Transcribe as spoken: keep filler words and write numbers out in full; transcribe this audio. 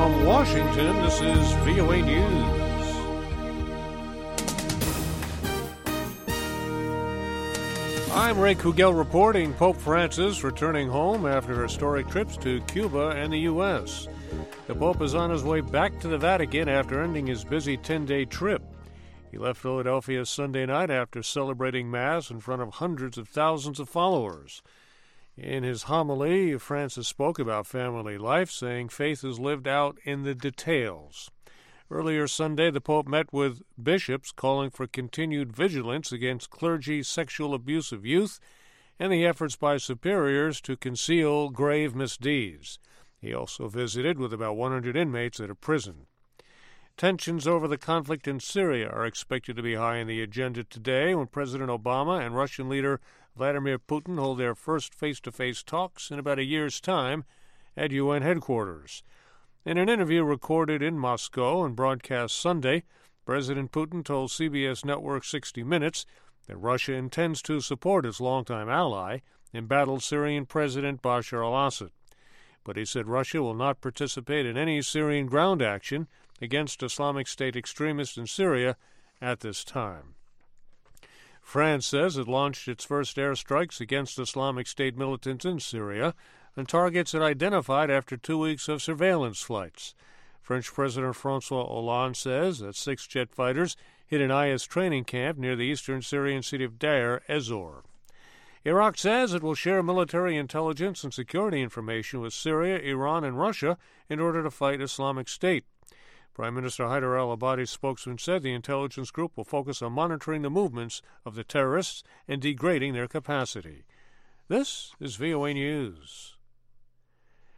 From Washington, this is V O A News. I'm Ray Kugel reporting. Pope Francis returning home after historic trips to Cuba and the U S The Pope is on his way back to the Vatican after ending his busy ten-day trip. He left Philadelphia Sunday night after celebrating Mass in front of hundreds of thousands of followers. In his homily, Francis spoke about family life, saying faith is lived out in the details. Earlier Sunday, the Pope met with bishops calling for continued vigilance against clergy sexual abuse of youth and the efforts by superiors to conceal grave misdeeds. He also visited with about one hundred inmates at a prison. Tensions over the conflict in Syria are expected to be high on the agenda today when President Obama and Russian leader Vladimir Putin hold their first face-to-face talks in about a year's time at U N headquarters. In an interview recorded in Moscow and broadcast Sunday, President Putin told C B S network sixty minutes that Russia intends to support its longtime ally, embattled Syrian President Bashar al-Assad. But he said Russia will not participate in any Syrian ground action against Islamic State extremists in Syria at this time. France says it launched its first airstrikes against Islamic State militants in Syria and targets it identified after two weeks of surveillance flights. French President François Hollande says that six jet fighters hit an I S training camp near the eastern Syrian city of Deir ez-Zor. Iraq says it will share military intelligence and security information with Syria, Iran, and Russia in order to fight Islamic State. Prime Minister Haider al-Abadi's spokesman said the intelligence group will focus on monitoring the movements of the terrorists and degrading their capacity. This is V O A News.